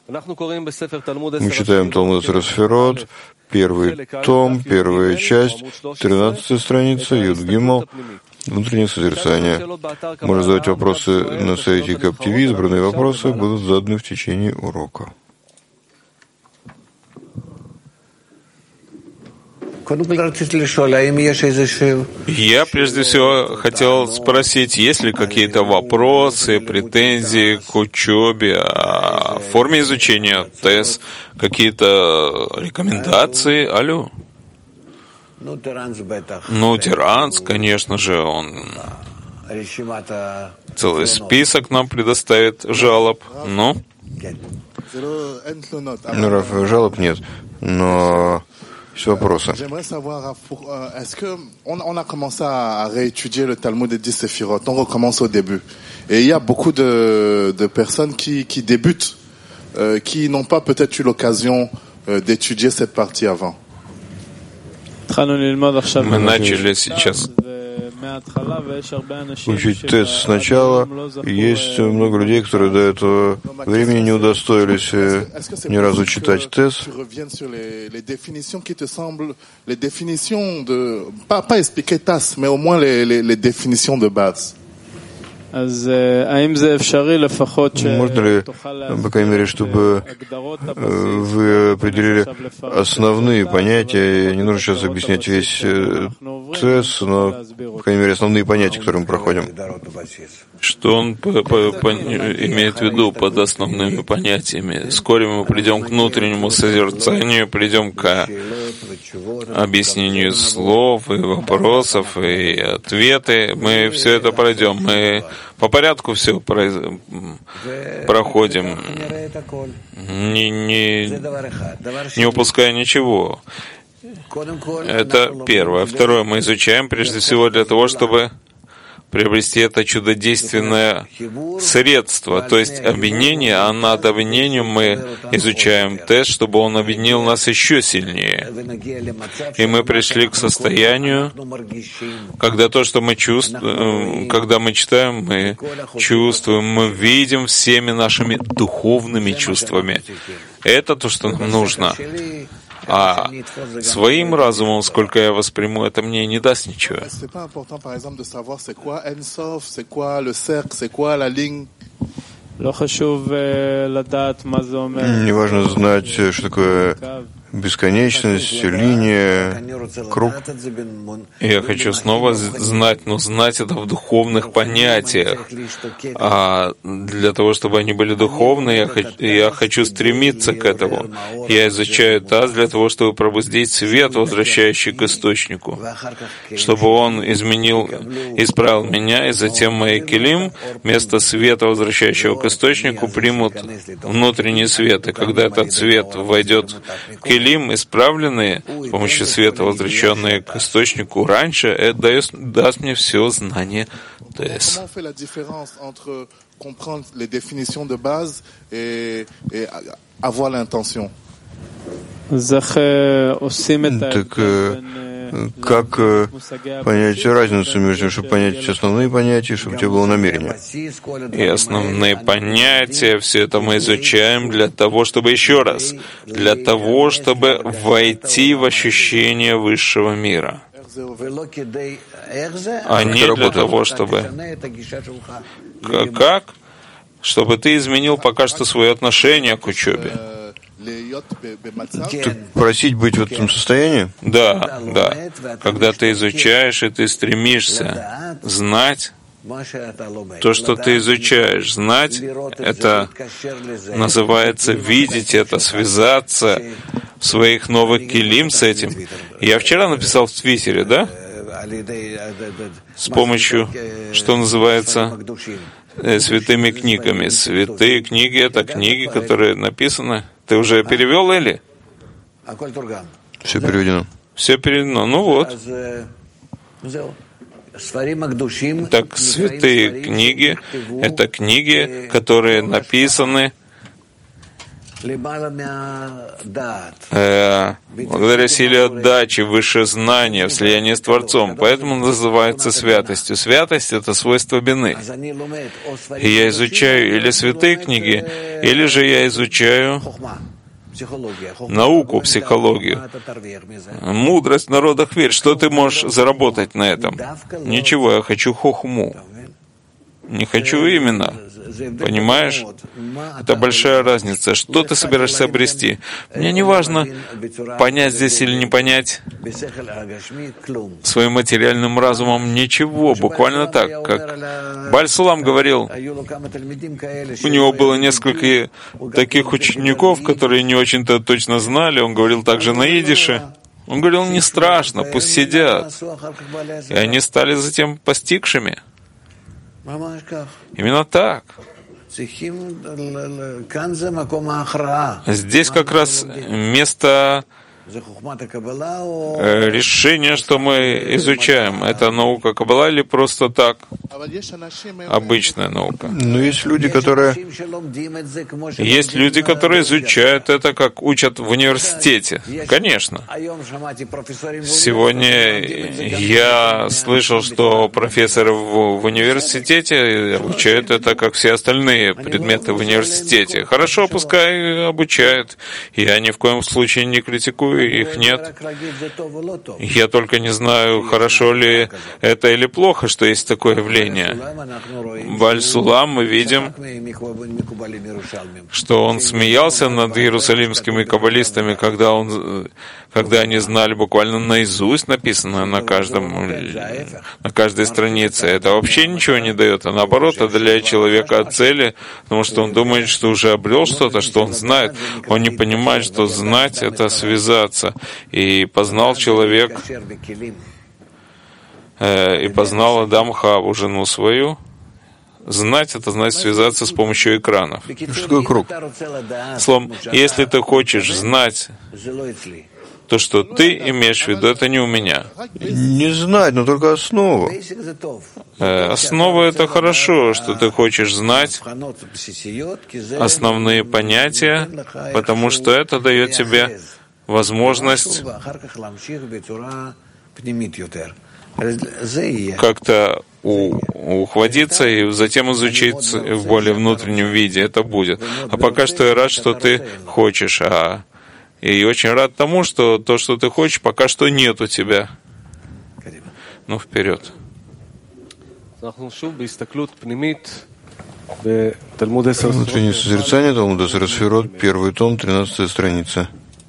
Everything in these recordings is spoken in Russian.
Мы читаем Талмуд Асер Сефирот, первый том, первая часть, 13-я страница, Юд Гимел, внутреннее созерцание. Можно задать вопросы на сайте КАП ТВ, избранные вопросы будут заданы в течение урока. Я прежде всего хотел спросить, есть ли какие-то вопросы, претензии к учебе, о форме изучения ТЭС, какие-то рекомендации? Алло? Ну, Тиранс, конечно же, он целый список нам предоставит жалоб. Ну? Раф, жалоб нет, но есть вопросы. Est-ce qu'on a commencé à réétudier le Talmud des 10 Séphirot, on recommence au début. Et il y a beaucoup de personnes qui débutent, qui n'ont pas peut-être eu l'occasion d'étudier cette partie avant. Мы начали сейчас учить тест сначала. Есть много людей, которые до этого времени не удостоились ни разу читать тест. Pas expliquer TAS, mais au moins les définitions de base. Можно ли, по крайней мере, чтобы вы определили основные понятия? Не нужно сейчас объяснять весь ТЭС, но, по крайней мере, основные понятия, которые мы проходим. Что он имеет в виду под основными понятиями? Вскоре мы придем к внутреннему созерцанию, придем к объяснению слов и вопросов и ответы. Мы все это пройдем. Мы по порядку все проходим, не упуская ничего. Это первое. Второе, мы изучаем прежде всего для того, чтобы приобрести это чудодейственное средство, то есть обвинение, а над обвинением мы изучаем тест, чтобы он обвинил нас еще сильнее. И мы пришли к состоянию, когда то, что мы чувствуем, когда мы читаем, мы чувствуем, мы видим всеми нашими духовными чувствами. Это то, что нам нужно. А своим разумом, сколько я восприму, это мне не даст ничего. Не важно знать, что такое бесконечность, линия, круг. Я хочу снова знать, но знать это в духовных понятиях. А для того, чтобы они были духовные, я хочу стремиться к этому. Я изучаю ТАС для того, чтобы пробудить свет, возвращающий к источнику, чтобы он исправил меня, и затем мои келим вместо света, возвращающего к источнику, примут внутренний свет. И когда этот свет войдет в келим, исправленные с помощью света, возвращенные к источнику раньше, это даст мне все знание ТЭС. Так как понять разницу между тем, чтобы понять основные понятия, чтобы у тебя было намерение? И основные понятия, все это мы изучаем для того, чтобы еще раз, для того, чтобы войти в ощущение высшего мира. А не для того, чтобы... Как? Чтобы ты изменил пока что свое отношение к учебе. Так просить быть в этом состоянии? Да, да. Когда ты изучаешь, и ты стремишься знать то, что ты изучаешь. Знать — это называется видеть это, связаться в своих новых келим с этим. Я вчера написал в Твиттере, да? С помощью, что называется, святыми книгами. Святые книги — это книги, которые написаны. Ты уже перевел, Эли? Все переведено. Все переведено. Ну вот. Так, святые книги — это книги, которые написаны благодаря силе отдачи, выше знания, в слиянии с Творцом. Поэтому называется святостью. Святость — это свойство бины. И я изучаю или святые книги, или же я изучаю науку, психологию. Мудрость в народах верь. Что ты можешь заработать на этом? Ничего, я хочу хохму. Не хочу именно. Понимаешь? Это большая разница. Что ты собираешься обрести? Мне не важно, понять здесь или не понять своим материальным разумом ничего. Буквально так, как Бааль Сулам говорил, у него было несколько таких учеников, которые не очень-то точно знали. Он говорил также на идише. Он говорил, не страшно, пусть сидят. И они стали затем постигшими. Именно так. Здесь как раз место решения, что мы изучаем. Это наука Каббала или просто так? Обычная наука. Но есть люди, которые изучают это, как учат в университете. Конечно. Сегодня я слышал, что профессоры в университете обучают это, как все остальные предметы в университете. Хорошо, пускай обучают. Я ни в коем случае не критикую, их нет. Я только не знаю, хорошо ли это или плохо, что есть такое явление. Бааль Сулам, мы видим, что он смеялся над иерусалимскими каббалистами, когда они знали буквально наизусть написанное на каждой странице. Это вообще ничего не дает, а наоборот отдаляет человека от цели, потому что он думает, что уже обрел что-то, что он знает. Он не понимает, что знать — это связаться. И познал человек, и познал Адам Хаву, жену свою. Знать — это значит связаться с помощью экранов. Что такое круг? Словом, если ты хочешь знать то, что ты имеешь в виду, это не у меня. Не знать, но только основу. Основа — это хорошо, что ты хочешь знать основные понятия, потому что это дает тебе возможность как-то ухватиться и затем изучить в более внутреннем виде. Это будет. А пока что я рад, что ты хочешь. И очень рад тому, что то, что ты хочешь, пока что нет у тебя. Ну, вперед. Внутреннее созерцание Талмуд эсер Сфирот, 1 том, 13 страница.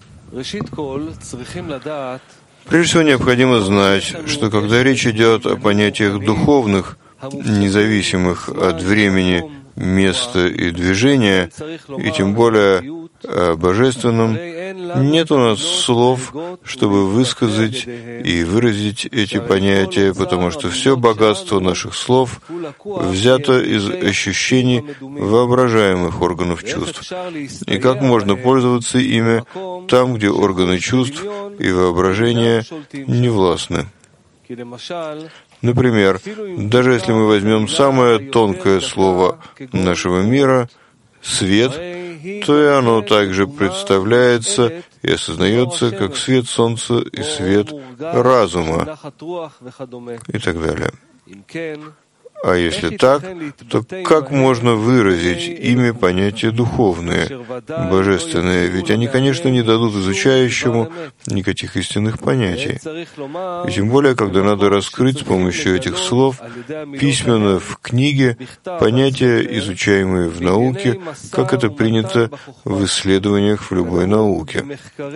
Прежде всего, необходимо знать, что когда речь идет о понятиях духовных, независимых от времени, места и движения, и тем более о божественном, нет у нас слов, чтобы высказать и выразить эти понятия, потому что все богатство наших слов взято из ощущений воображаемых органов чувств. И как можно пользоваться ими там, где органы чувств и воображения не властны? Например, даже если мы возьмем самое тонкое слово нашего мира — «свет», то и оно также представляется и осознается как свет солнца и свет разума и так далее. А если так, то как можно выразить ими понятия духовные, божественные? Ведь они, конечно, не дадут изучающему никаких истинных понятий. И тем более, когда надо раскрыть с помощью этих слов письменно в книге понятия, изучаемые в науке, как это принято в исследованиях в любой науке.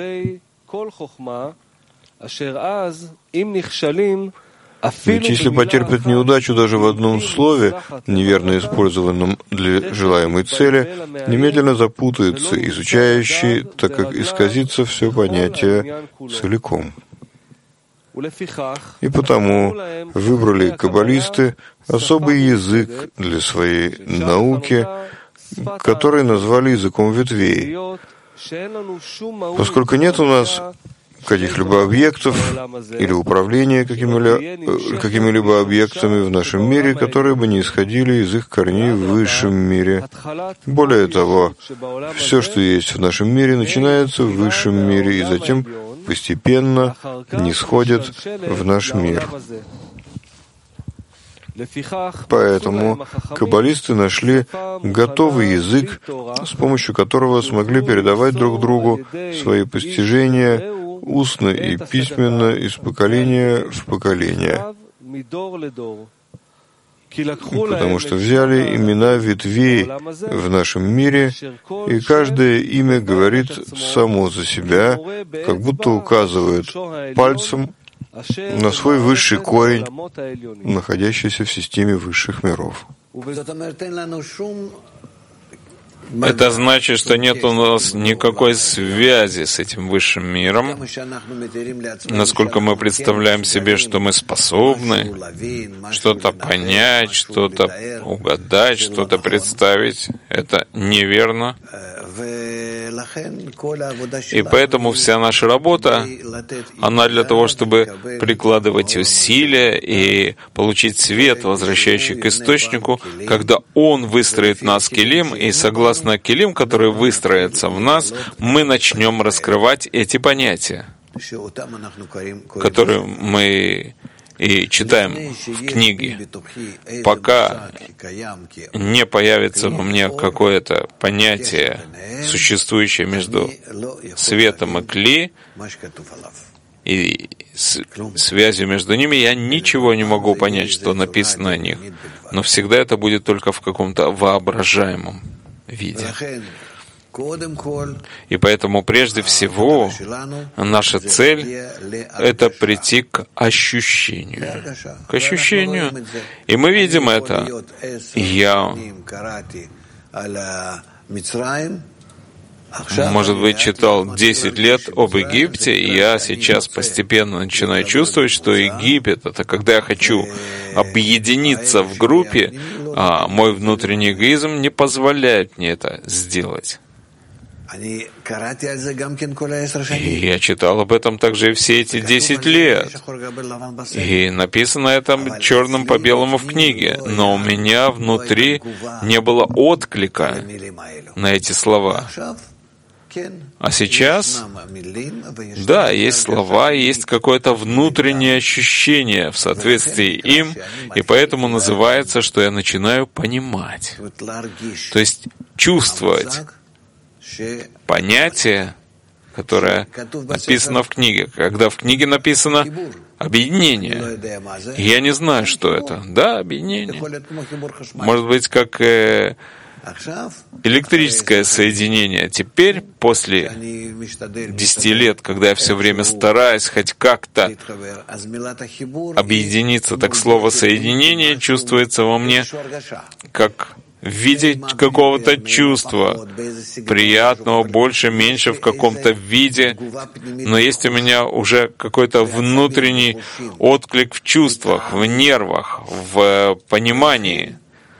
Ведь если потерпят неудачу даже в одном слове, неверно использованном для желаемой цели, немедленно запутается изучающий, так как исказится все понятие целиком. И потому выбрали каббалисты особый язык для своей науки, который назвали языком ветвей. Поскольку нет у нас каких-либо объектов или управления какими-либо объектами в нашем мире, которые бы не исходили из их корней в высшем мире. Более того, все, что есть в нашем мире, начинается в высшем мире и затем постепенно нисходит в наш мир. Поэтому каббалисты нашли готовый язык, с помощью которого смогли передавать друг другу свои постижения устно и письменно из поколения в поколение. Потому что взяли имена ветвей в нашем мире, и каждое имя говорит само за себя, как будто указывает пальцем на свой высший корень, находящийся в системе высших миров. Это значит, что нет у нас никакой связи с этим высшим миром. Насколько мы представляем себе, что мы способны что-то понять, что-то угадать, что-то представить, это неверно. И поэтому вся наша работа, она для того, чтобы прикладывать усилия и получить свет, возвращающий к источнику, когда Он выстроит нас келим, и согласно келим, которые выстроятся в нас, мы начнем раскрывать эти понятия, которые мы и читаем в книге. Пока не появится во мне какое-то понятие, существующее между светом и кли, и связью между ними, я ничего не могу понять, что написано о них. Но всегда это будет только в каком-то воображаемом виде. И поэтому прежде всего наша цель — это прийти к ощущению. К ощущению. И мы видим это. Я, может быть, читал 10 лет об Египте, и я сейчас постепенно начинаю чувствовать, что Египет — это когда я хочу объединиться в группе, а мой внутренний эгоизм не позволяет мне это сделать. И я читал об этом также и все эти 10 лет. И написано это черным по белому в книге. Но у меня внутри не было отклика на эти слова. А сейчас, да, есть слова, есть какое-то внутреннее ощущение в соответствии им, и поэтому называется, что я начинаю понимать. То есть чувствовать понятие, которое написано в книге. Когда в книге написано объединение, я не знаю, что это. Да, объединение. Может быть, как электрическое соединение. Теперь, после 10 лет, когда я все время стараюсь хоть как-то объединиться, так слово «соединение» чувствуется во мне как в виде какого-то чувства, приятного, больше, меньше, в каком-то виде, но есть у меня уже какой-то внутренний отклик в чувствах, в нервах, в понимании.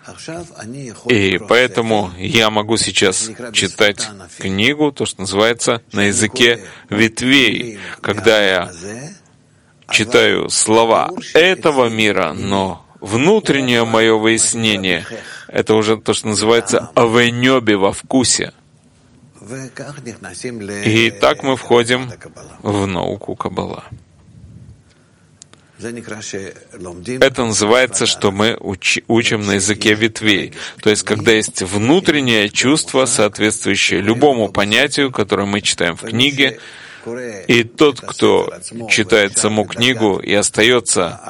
И поэтому я могу сейчас читать книгу, то, что называется, на языке ветвей, когда я читаю слова этого мира, но внутреннее мое выяснение — это уже то, что называется авеньоби во вкусе. И так мы входим в науку Каббала. Это называется, что мы учим на языке ветвей. То есть, когда есть внутреннее чувство, соответствующее любому понятию, которое мы читаем в книге, и тот, кто читает саму книгу и остается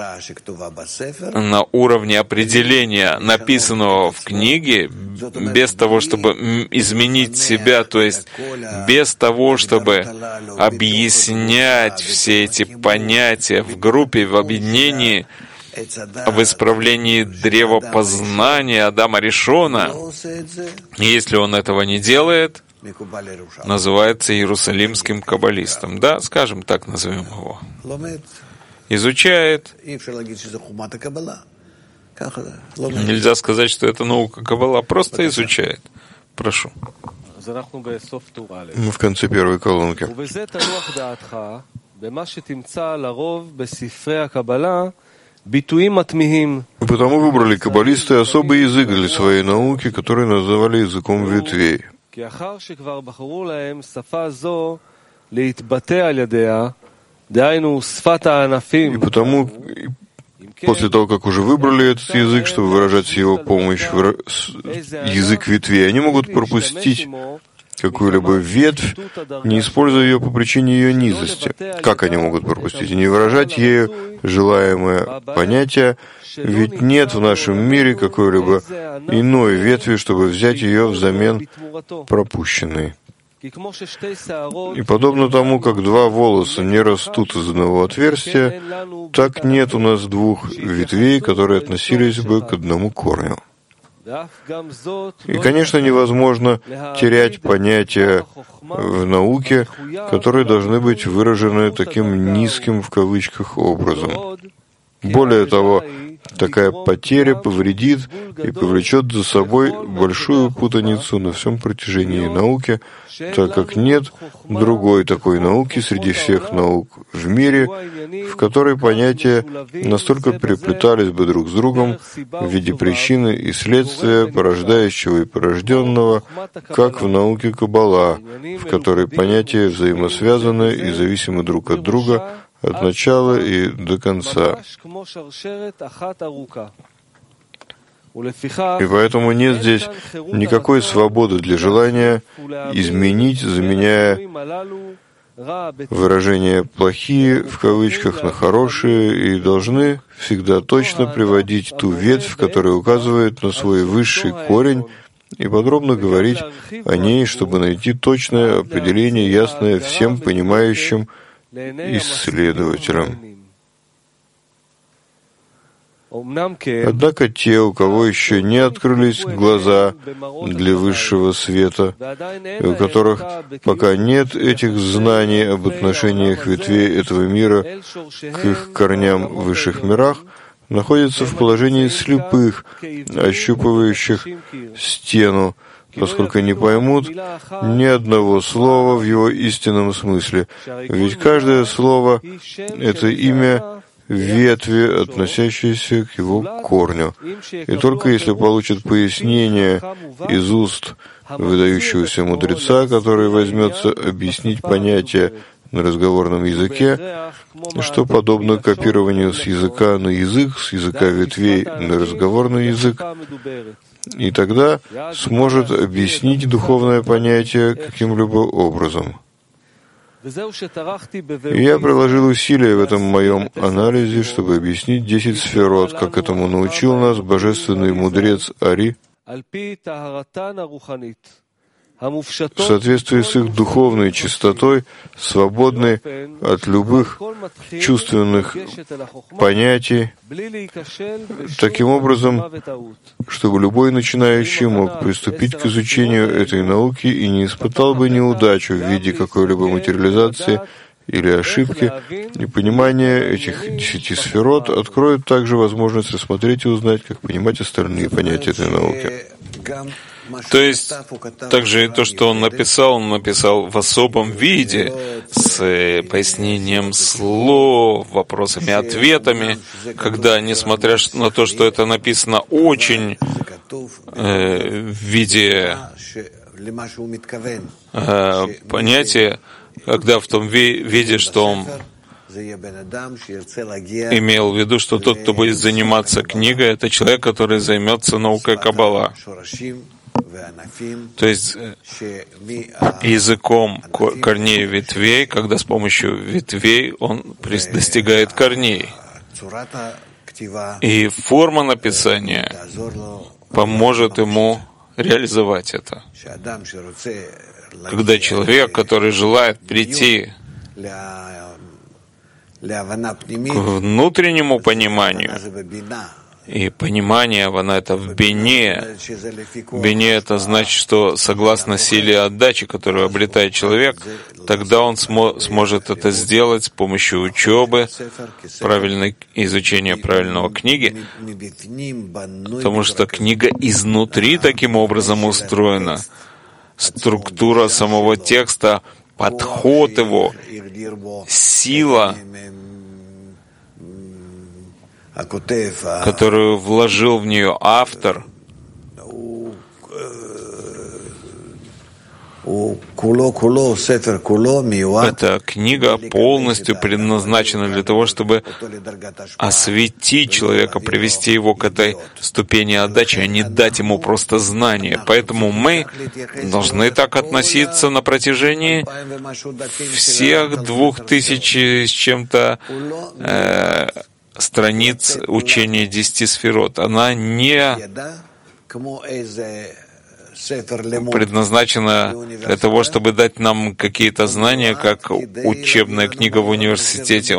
на уровне определения написанного в книге, без того, чтобы изменить себя, то есть без того, чтобы объяснять все эти понятия в группе, в объединении, в исправлении древа познания Адама Ришона, если он этого не делает, называется иерусалимским каббалистом. Да, скажем так, назовем его. Изучает. Нельзя сказать, что это наука Каббала, просто изучает. Прошу. Мы в конце первой колонки. И потому выбрали каббалисты особый язык для своей науки, который называли языком ветвей. И потому, после того, как уже выбрали этот язык, чтобы выражать с его помощью язык ветвей, они могут пропустить какую-либо ветвь, не используя ее по причине ее низости. Как они могут пропустить? Не выражать ею желаемое понятие, ведь нет в нашем мире какой-либо иной ветви, чтобы взять ее взамен пропущенной. И подобно тому, как два волоса не растут из одного отверстия, так нет у нас двух ветвей, которые относились бы к одному корню. И, конечно, невозможно терять понятия в науке, которые должны быть выражены таким «низким» в кавычках образом. Более того, такая потеря повредит и повлечет за собой большую путаницу на всем протяжении науки, так как нет другой такой науки среди всех наук в мире, в которой понятия настолько переплетались бы друг с другом в виде причины и следствия, порождающего и порожденного, как в науке Каббала, в которой понятия взаимосвязаны и зависимы друг от друга от начала и до конца. И поэтому нет здесь никакой свободы для желания изменить, заменяя выражения «плохие» в кавычках на «хорошие», и должны всегда точно приводить ту ветвь, которая указывает на свой высший корень, и подробно говорить о ней, чтобы найти точное определение, ясное всем понимающим исследователям. Однако те, у кого еще не открылись глаза для высшего света, и у которых пока нет этих знаний об отношениях ветвей этого мира к их корням в высших мирах, находятся в положении слепых, ощупывающих стену, поскольку не поймут ни одного слова в его истинном смысле. Ведь каждое слово — это имя ветви, относящиеся к его корню. И только если получат пояснение из уст выдающегося мудреца, который возьмется объяснить понятие на разговорном языке, что подобно копированию с языка на язык, с языка ветвей на разговорный язык, и тогда сможет объяснить духовное понятие каким-либо образом. И я приложил усилия в этом моем анализе, чтобы объяснить 10 сферот, как этому научил нас божественный мудрец Ари, в соответствии с их духовной чистотой, свободны от любых чувственных понятий, таким образом, чтобы любой начинающий мог приступить к изучению этой науки и не испытал бы неудачу в виде какой-либо материализации или ошибки, и понимание этих 10 сферот откроет также возможность рассмотреть и узнать, как понимать остальные понятия этой науки. То есть, также и то, что он написал в особом виде, с пояснением слов, вопросами и ответами, когда, несмотря на то, что это написано очень в виде понятия, когда в том виде, что он имел в виду, что тот, кто будет заниматься книгой, это человек, который займется наукой Каббала. То есть языком корней ветвей, когда с помощью ветвей он достигает корней. И форма написания поможет ему реализовать это. Когда человек, который желает прийти к внутреннему пониманию, и понимание, оно это в бине. Бине это значит, что согласно силе отдачи, которую обретает человек, тогда он сможет это сделать с помощью учебы, правильного изучения правильного книги, потому что книга изнутри таким образом устроена, структура самого текста, подход его, сила, которую вложил в нее автор, эта книга полностью предназначена для того, чтобы осветить человека, привести его к этой ступени отдачи, а не дать ему просто знания. Поэтому мы должны так относиться на протяжении всех 2000 с чем-то страниц учения 10 сферот. Она не предназначена для того, чтобы дать нам какие-то знания, как учебная книга в университете.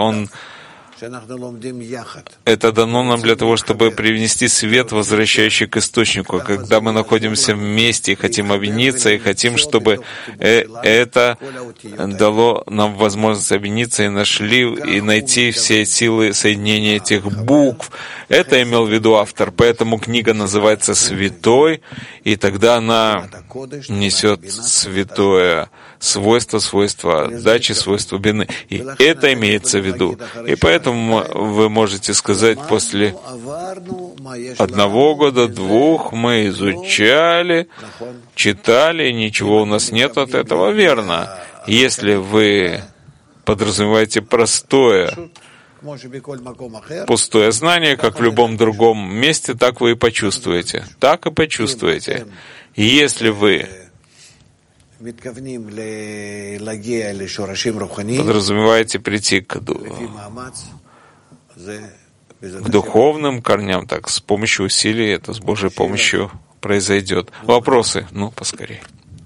Это дано нам для того, чтобы привнести свет, возвращающий к источнику. Когда мы находимся вместе и хотим объединиться, и хотим, чтобы это дало нам возможность объединиться и найти все силы соединения этих букв. Это имел в виду автор. Поэтому книга называется «Святой», и тогда она несет святое свойство отдачи, свойство бины. И это имеется в виду. И поэтому вы можете сказать, после 1 года, 2 мы изучали, читали, и ничего у нас нет от этого. Верно. Если вы подразумеваете пустое знание, как в любом другом месте, так вы и почувствуете. Так и почувствуете. И если вы подразумеваете прийти к духовным корням, так с помощью усилий, это с Божьей помощью произойдет. Вопросы? Поскорее.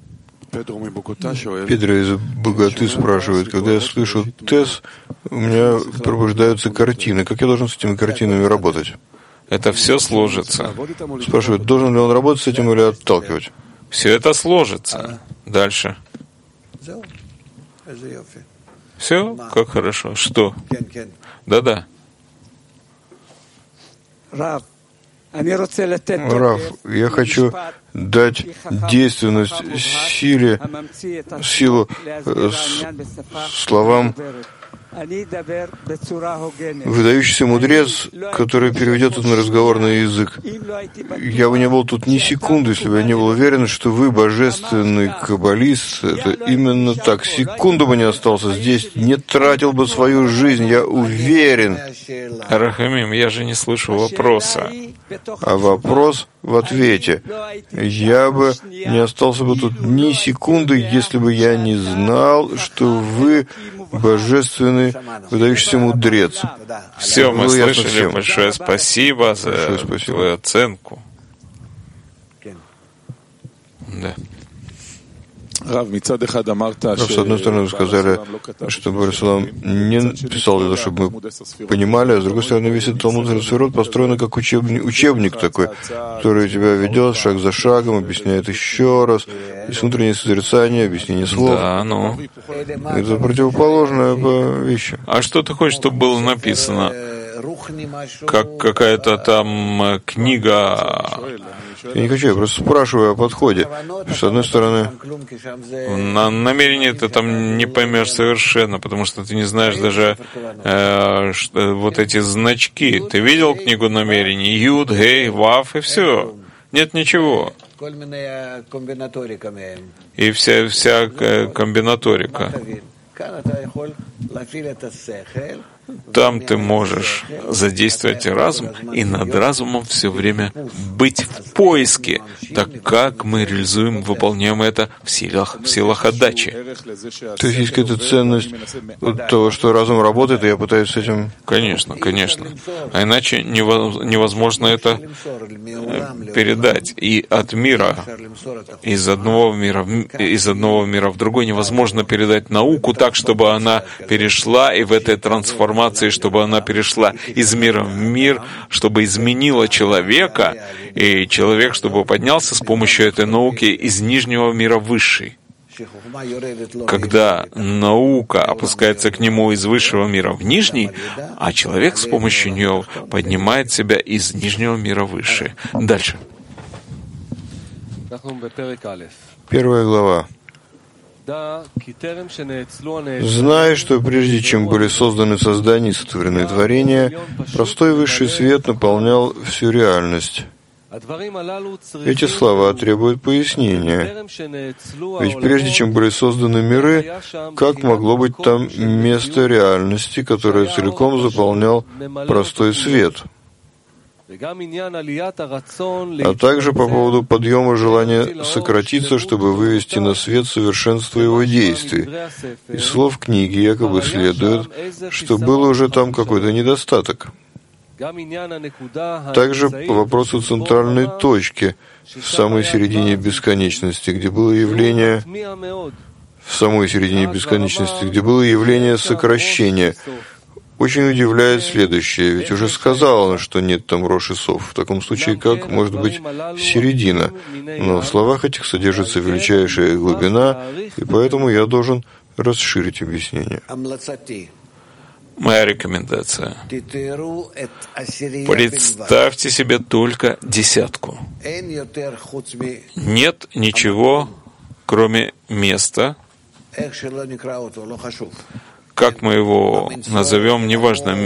Педро из Богаты спрашивает: когда я слышу ТЭС, у меня пробуждаются картины. Как я должен с этими картинами работать? Это все сложится. Спрашивает, должен ли он работать с этим или отталкивать? Все это сложится. Дальше. Все? Как хорошо. Что? Да-да. Рав, я хочу дать действенность силу словам. Выдающийся мудрец, который переведет это на разговорный язык. Я бы не был тут ни секунды, если бы я не был уверен, что вы божественный каббалист. Это именно так. Секунду бы не остался здесь, не тратил бы свою жизнь, я уверен. Рахамим, я же не слышу вопроса. А вопрос в ответе. Я бы не остался бы тут ни секунды, если бы я не знал, что вы божественный, выдающийся мудрец. Все, мы слышали. Большое спасибо за твою оценку. Да. Рав, с одной стороны, вы сказали, что Борисалам не писал для того, чтобы мы понимали, а с другой стороны, весь этот Талмуд Сферот построен как учебник такой, который тебя ведет шаг за шагом, объясняет еще раз, есть внутреннее созерцание, объяснение слов. Да, Это противоположная вещь. А что ты хочешь, чтобы было написано? Как какая-то там книга. Я не хочу, я просто спрашиваю о подходе. С одной стороны, на намерение ты там не поймешь совершенно, потому что ты не знаешь даже вот эти значки. Ты видел книгу намерений? Юд, Гей, Вав и все. Нет ничего. И вся комбинаторика. Там ты можешь задействовать разум и над разумом все время быть в поиске, так как мы реализуем, выполняем это в силах отдачи. То есть какая-то ценность того, что разум работает, и я пытаюсь с этим... Конечно. А иначе невозможно это передать. И от мира, из одного мира в другой невозможно передать науку так, чтобы она перешла, и в этой трансформации, чтобы она перешла из мира в мир, чтобы изменила человека, и человек, чтобы поднялся с помощью этой науки из нижнего мира в высший. Когда наука опускается к нему из высшего мира в нижний, а человек с помощью нее поднимает себя из нижнего мира в высший. Дальше. Первая глава. Знай, что прежде чем были созданы создания и сотворены творения, простой высший свет наполнял всю реальность. Эти слова требуют пояснения. Ведь прежде чем были созданы миры, как могло быть там место реальности, которое целиком заполнял простой свет? А также по поводу подъема желания сократиться, чтобы вывести на свет совершенство его действий. Из слов книги якобы следует, что был уже там какой-то недостаток. Также по вопросу центральной точки в самой середине бесконечности, где было явление сокращения. Очень удивляет следующее, ведь уже сказал он, что нет там Рош и Сов. В таком случае, как может быть середина? Но в словах этих содержится величайшая глубина, и поэтому я должен расширить объяснение. Моя рекомендация. Представьте себе только десятку. Нет ничего, кроме места, как мы его назовем, неважно,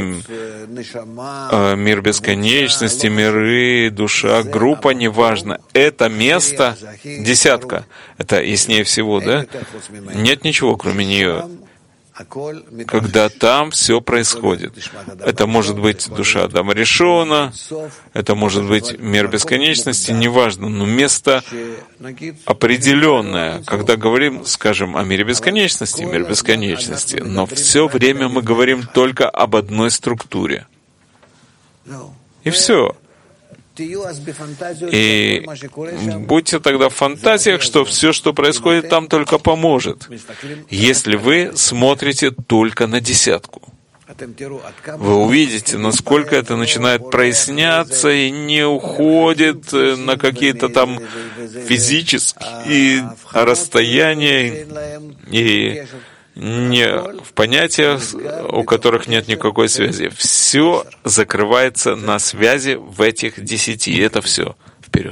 мир бесконечности, миры, душа, группа, неважно. Это место, десятка, это яснее всего, да? Нет ничего, кроме нее. Когда там все происходит. Это может быть душа Адама Ришона, это может быть мир бесконечности, неважно, но место определенное. Когда говорим, скажем, о мире бесконечности, мир бесконечности, но все время мы говорим только об одной структуре. И все. И будьте тогда в фантазиях, что все, что происходит там, только поможет, если вы смотрите только на десятку. Вы увидите, насколько это начинает проясняться и не уходит на какие-то там физические расстояния и не в понятиях, у которых нет никакой связи. Все закрывается на связи в этих 10. И это все. Вперед.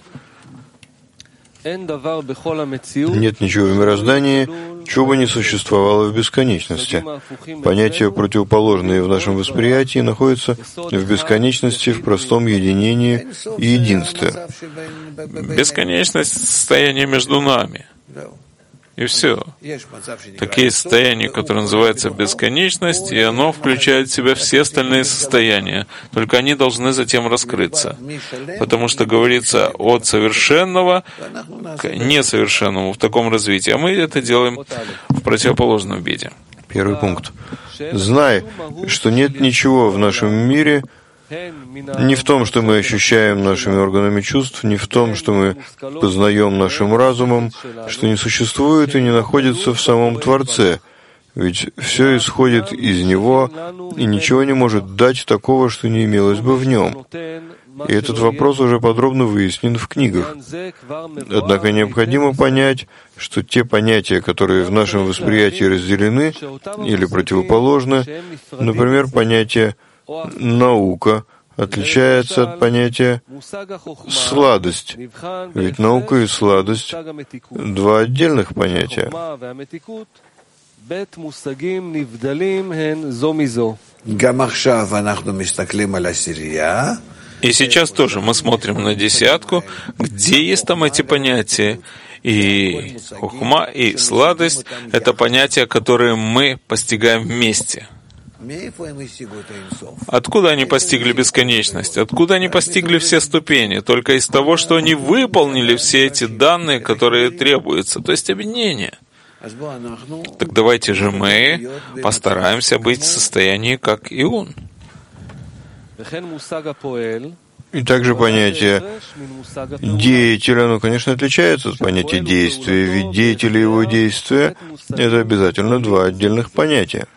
Нет ничего в мироздании, чего бы не существовало в бесконечности. Понятия, противоположные в нашем восприятии, находятся в бесконечности, в простом единении и единстве. Бесконечность — состояние между нами. И все. Такие состояния, которые называются бесконечность, и оно включает в себя все остальные состояния. Только они должны затем раскрыться. Потому что говорится от совершенного к несовершенному в таком развитии. А мы это делаем в противоположном виде. Первый пункт. Знай, что нет ничего в нашем мире, не в том, что мы ощущаем нашими органами чувств, не в том, что мы познаем нашим разумом, что не существует и не находится в самом Творце, ведь все исходит из Него, и ничего не может дать такого, что не имелось бы в Нем. И этот вопрос уже подробно выяснен в книгах. Однако необходимо понять, что те понятия, которые в нашем восприятии разделены или противоположны, например, понятие «наука», отличается от понятия «сладость». Ведь наука и сладость — два отдельных понятия. И сейчас тоже мы смотрим на десятку, где есть там эти понятия. И хухма, и сладость — это понятия, которые мы постигаем вместе. Откуда они постигли бесконечность? Откуда они постигли все ступени? Только из того, что они выполнили все эти данные, которые требуются, то есть объединение. Так давайте же мы постараемся быть в состоянии, как и он. И также понятие деятеля, оно, конечно, отличается от понятия действия, ведь деятель и его действия — это обязательно два отдельных понятия.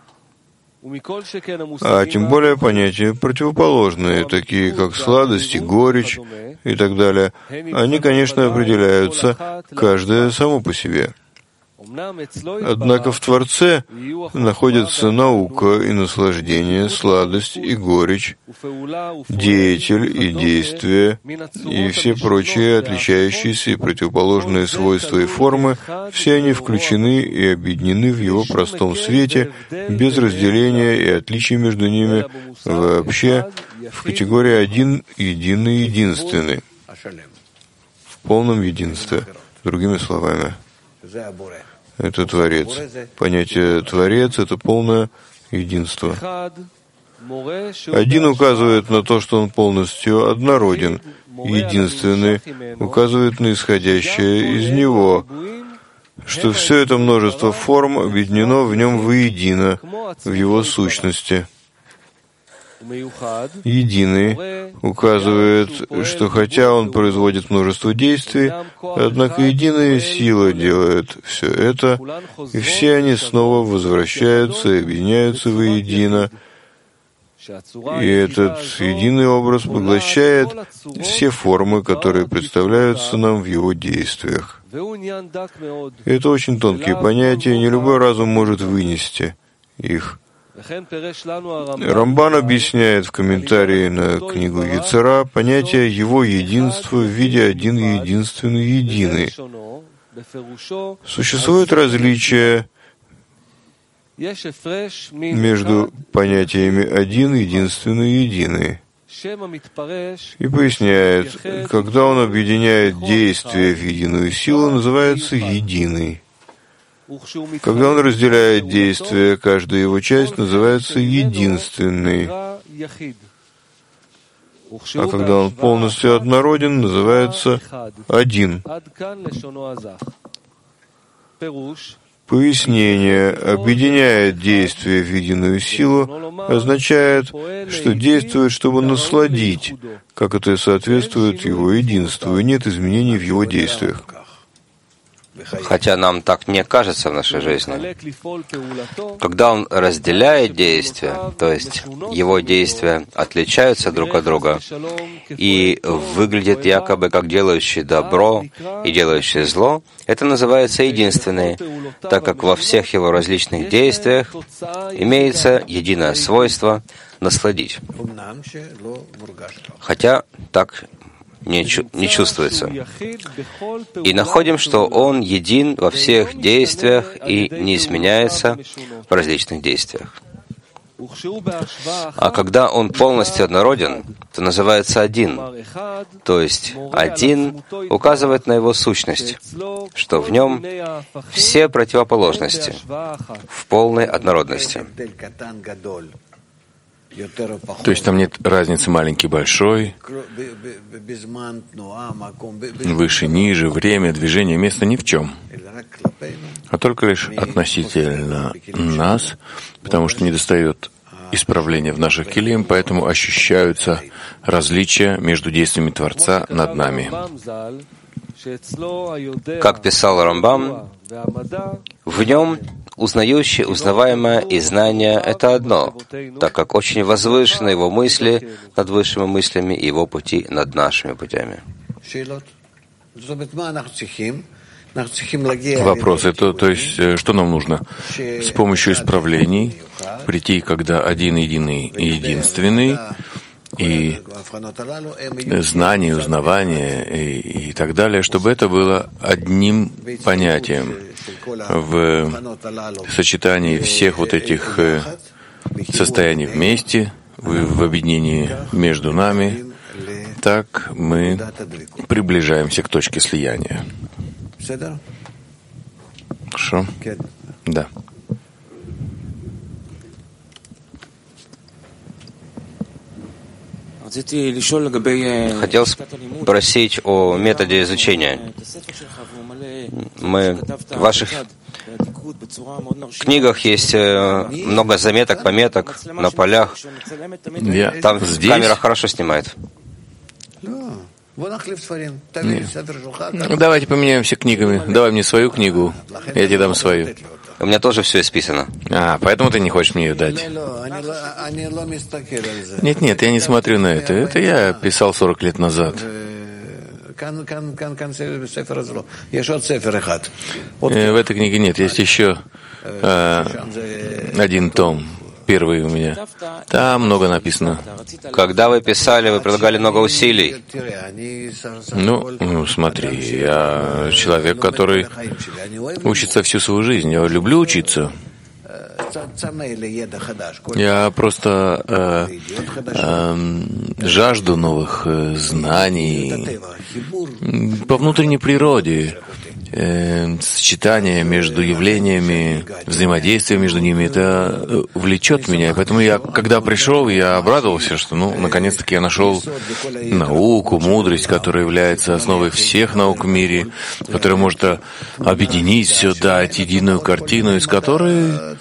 А тем более понятия противоположные, такие как сладость и горечь и так далее, они, конечно, определяются каждое само по себе. Однако в Творце находится наука и наслаждение, сладость и горечь, деятель и действие, и все прочие отличающиеся и противоположные свойства и формы, все они включены и объединены в его простом свете, без разделения и отличий между ними, вообще в категории один, единый, единственный, в полном единстве. Другими словами, это Творец. Понятие Творец — это полное единство. Один указывает на то, что он полностью однороден. Единственный указывает на исходящее из него, что все это множество форм объединено в нем воедино, в его сущности. Единый указывает, что хотя он производит множество действий, однако единая сила делает все это, и все они снова возвращаются и объединяются воедино. И этот единый образ поглощает все формы, которые представляются нам в его действиях. И это очень тонкие понятия, не любой разум может вынести их. Рамбан объясняет в комментарии на книгу Йецера понятие его единства в виде один и единственный единый. Существует различие между понятиями один, единственный, единый. И поясняет, когда он объединяет действие в единую силу, называется единый. Когда он разделяет действие, каждая его часть называется единственной. А когда он полностью однороден, называется один. Пояснение «объединяет действие в единую силу» означает, что действует, чтобы насладить, как это соответствует его единству, и нет изменений в его действиях. Хотя нам так не кажется в нашей жизни. Когда он разделяет действия, то есть его действия отличаются друг от друга и выглядят якобы как делающие добро и делающие зло, это называется единственный, так как во всех его различных действиях имеется единое свойство насладить. Хотя так не чувствуется. И находим, что он един во всех действиях и не изменяется в различных действиях. А когда он полностью однороден, то называется один. То есть один указывает на его сущность, что в нем все противоположности в полной однородности. То есть там нет разницы маленький-большой, выше, ниже, время, движение, место ни в чем, а только лишь относительно нас, потому что недостает исправления в наших килим, поэтому ощущаются различия между действиями Творца над нами. Как писал Рамбам, в нем узнающее, узнаваемое и знание — это одно, так как очень возвышены его мысли над высшими мыслями и его пути над нашими путями. Вопрос, то есть, что нам нужно? С помощью исправлений прийти, когда один, единый и единственный, и знание, узнавание и так далее, чтобы это было одним понятием в сочетании всех вот этих состояний вместе, в объединении между нами, так мы приближаемся к точке слияния. Хорошо? Да. Хотел спросить о методе изучения. В ваших книгах есть много заметок, пометок на полях. Там здесь камера хорошо снимает. Давайте поменяемся книгами. Давай мне свою книгу, я тебе дам свою. У меня тоже все исписано. Поэтому ты не хочешь мне ее дать. Нет, я не смотрю на это. Это я писал 40 лет назад. В этой книге нет, есть еще один том, первый у меня. Там много написано. Когда вы писали, вы прилагали много усилий. Ну, смотри, я человек, который учится всю свою жизнь. Я люблю учиться. Я просто жажду новых знаний по внутренней природе. Сочетание между явлениями, взаимодействие между ними, это влечет меня. И поэтому я, когда пришел, я обрадовался, что, наконец-таки я нашел науку, мудрость, которая является основой всех наук в мире, которая может объединить все, дать единую картину, из которой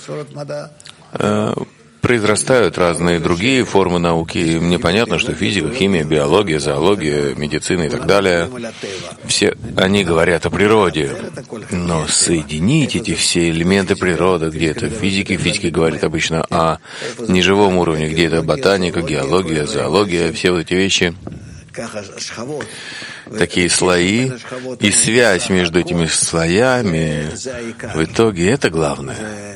произрастают разные другие формы науки. И мне понятно, что физика, химия, биология, зоология, медицина и так далее, все они говорят о природе. Но соединить эти все элементы природы, где это физики говорят обычно о неживом уровне, где это ботаника, геология, зоология, все вот эти вещи, такие слои, и связь между этими слоями, в итоге это главное.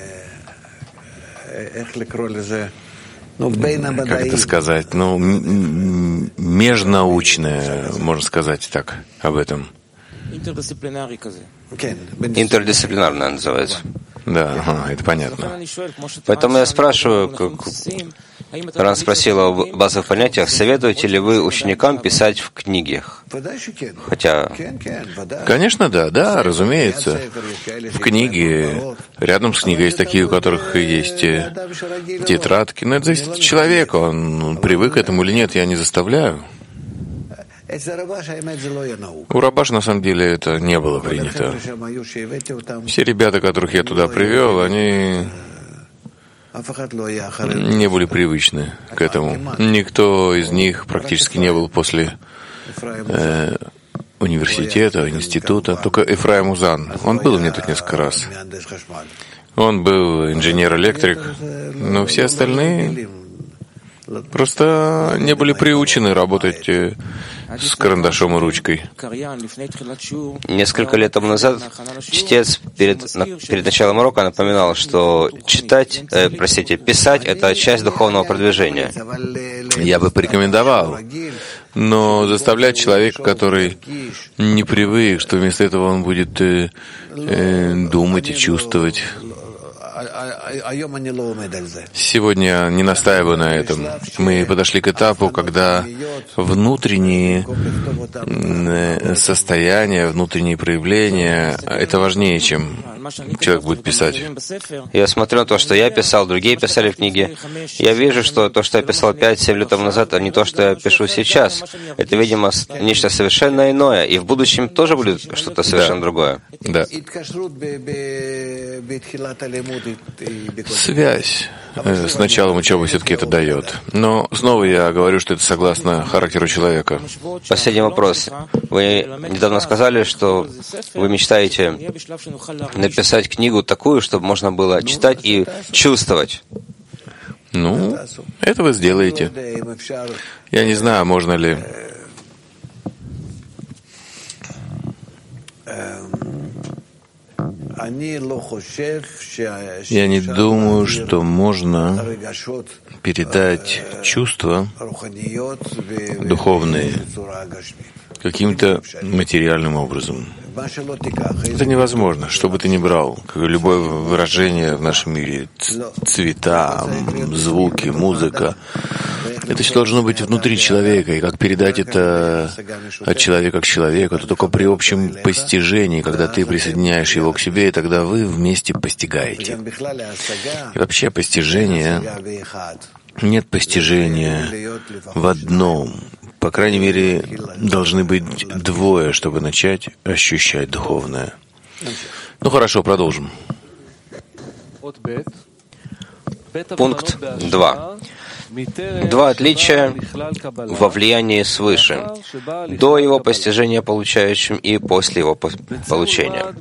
Как это сказать? Межнаучное, можно сказать так, об этом. Интердисциплинарное называется. Да, это понятно. Поэтому я спрашиваю, как Ран спросил о базовых понятиях, советуете ли вы ученикам писать в книгах? Хотя... Конечно, да, разумеется. В книге, рядом с книгой есть такие, у которых есть тетрадки. Но это зависит от человека, он привык к этому или нет, я не заставляю. У Рабаша, на самом деле, это не было принято. Все ребята, которых я туда привел, они не были привычны к этому. Никто из них практически не был после университета, института. Только Ефраим Узан. Он был у меня тут несколько раз. Он был инженер-электрик, но все остальные просто не были приучены работать с карандашом и ручкой. Несколько лет тому назад чтец перед началом урока напоминал, что писать — это часть духовного продвижения. Я бы порекомендовал, но заставлять человека, который не привык, что вместо этого он будет думать и чувствовать. Сегодня я не настаиваю на этом. Мы подошли к этапу, когда внутренние состояния, внутренние проявления — это важнее, чем человек будет писать. Я смотрю на то, что я писал, другие писали в книге. Я вижу, что то, что я писал 5-7 лет тому назад, а не то, что я пишу сейчас. Это, видимо, нечто совершенно иное. И в будущем тоже будет что-то совершенно другое. Да. Связь с началом учебы все-таки это дает. Но снова я говорю, что это согласно характеру человека. Последний вопрос. Вы недавно сказали, что вы мечтаете написать книгу такую, чтобы можно было читать и чувствовать. Это вы сделаете. Я не знаю, можно ли. Я не думаю, что можно передать чувства духовные каким-то материальным образом. Это невозможно, что бы ты ни брал, как любое выражение в нашем мире, цвета, звуки, музыка. Это все должно быть внутри человека, и как передать это от человека к человеку, это только при общем постижении, когда ты присоединяешь его к себе, и тогда вы вместе постигаете. И вообще постижение, нет постижения в одном. По крайней мере, должны быть двое, чтобы начать ощущать духовное. Хорошо, продолжим. Пункт 2. Два отличия во влиянии свыше, до его постижения получающим и после его получения.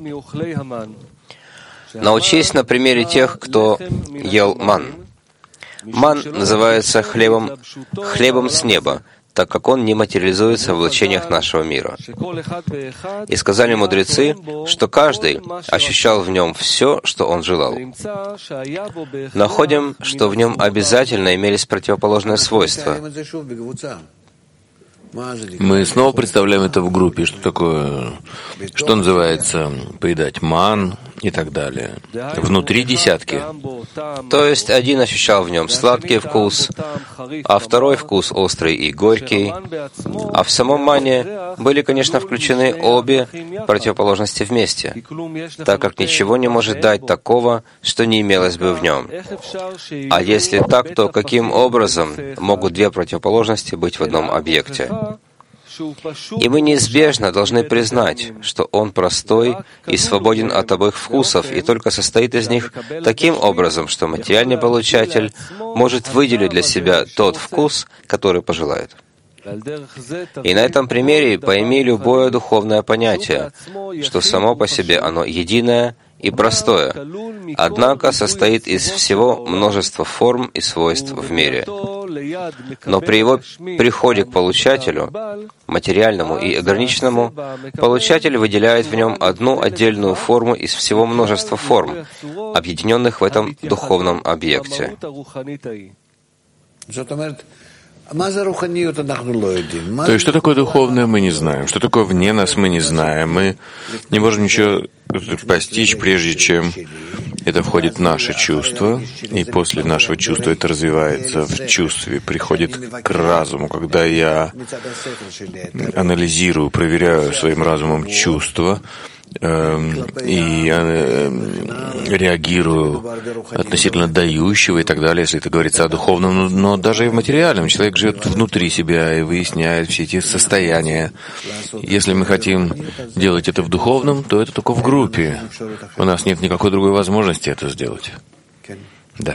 Научись на примере тех, кто ел ман. Ман называется хлебом с неба, так как он не материализуется в влачениях нашего мира. И сказали мудрецы, что каждый ощущал в нем все, что он желал. Находим, что в нем обязательно имелись противоположные свойства. Мы снова представляем это в группе, что такое, что называется поедать ман и так далее. Внутри десятки. То есть один ощущал в нем сладкий вкус, а второй вкус острый и горький. А в самом мане были, конечно, включены обе противоположности вместе, так как ничего не может дать такого, что не имелось бы в нем. А если так, то каким образом могут две противоположности быть в одном объекте? И мы неизбежно должны признать, что он простой и свободен от обоих вкусов и только состоит из них таким образом, что материальный получатель может выделить для себя тот вкус, который пожелает. И на этом примере пойми любое духовное понятие, что само по себе оно единое и простое, однако состоит из всего множества форм и свойств в мире. Но при его приходе к получателю, материальному и ограниченному, получатель выделяет в нем одну отдельную форму из всего множества форм, объединенных в этом духовном объекте. То есть, что такое духовное, мы не знаем. Что такое вне нас, мы не знаем. Мы не можем ничего постичь, прежде чем это входит в наше чувство, и после нашего чувства это развивается в чувстве, приходит к разуму. Когда я анализирую, проверяю своим разумом чувства, и реагирую относительно дающего и так далее, если это говорится о духовном, но даже и в материальном. Человек живет внутри себя и выясняет все эти состояния. Если мы хотим делать это в духовном, то это только в группе. У нас нет никакой другой возможности это сделать. Да.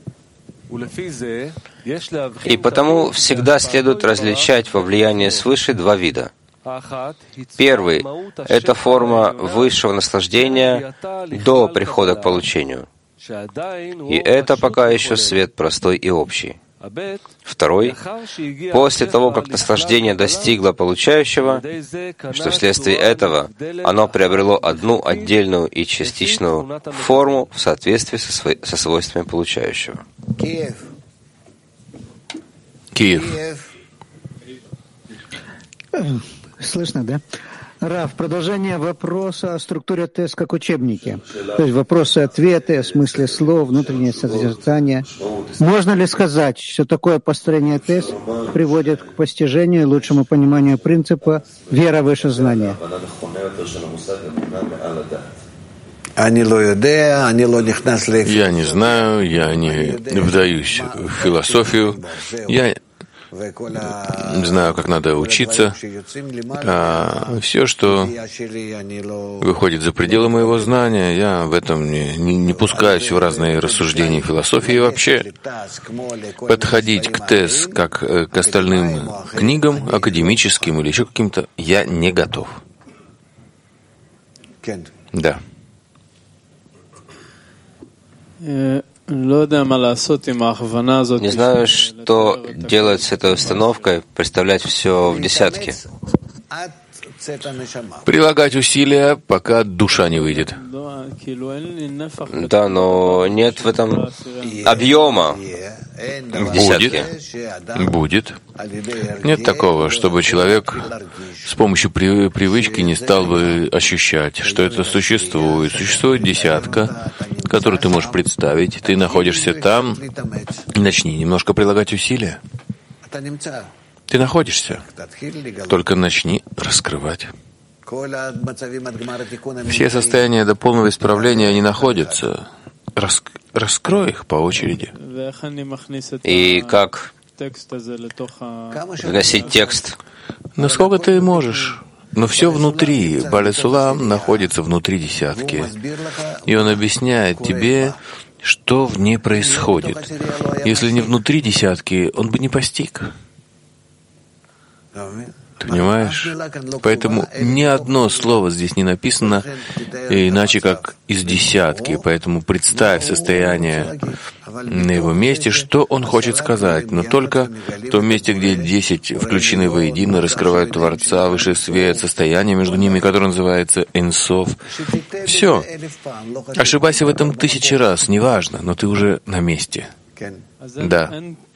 И потому всегда следует различать во влиянии свыше два вида. Первый — это форма высшего наслаждения до прихода к получению. И это пока еще свет простой и общий. Второй — после того, как наслаждение достигло получающего, что вследствие этого оно приобрело одну отдельную и частичную форму в соответствии со свойствами получающего. Киев. Слышно, да? Рав, продолжение вопроса о структуре ТЭС как учебники. То есть вопросы-ответы, о смысле слов, внутреннее созерцание. Можно ли сказать, что такое построение ТЭС приводит к постижению и лучшему пониманию принципа «вера выше знания»? Я не знаю, я не вдаюсь в философию. Я знаю, как надо учиться, а все, что выходит за пределы моего знания, я в этом не пускаюсь в разные рассуждения философии. И вообще подходить к ТЭС как к остальным книгам, академическим или еще каким-то, я не готов. Да. Не знаю, что делать с этой установкой, представлять все в десятки. Прилагать усилия, пока душа не выйдет. Да, но нет в этом объема в десятке. Будет. Нет такого, чтобы человек с помощью привычки не стал бы ощущать, что это существует. Существует десятка, которую ты можешь представить. Ты находишься там. Начни немножко прилагать усилия. Ты находишься. Только начни раскрывать. Все состояния до полного исправления не находятся. Раскрой их по очереди. И как вносить текст? Насколько ты можешь. Но все внутри. Баля Сулам находится внутри десятки. И он объясняет тебе, что в ней происходит. Если не внутри десятки, он бы не постиг. Ты понимаешь? Поэтому ни одно слово здесь не написано иначе, как из десятки. Поэтому представь состояние на его месте, что он хочет сказать, но только в том месте, где 10 включены воедино, раскрывают Творца, высший свет, состояние между ними, которое называется Энсов. Все. Ошибайся в этом 1000 раз, неважно, но ты уже на месте. Да.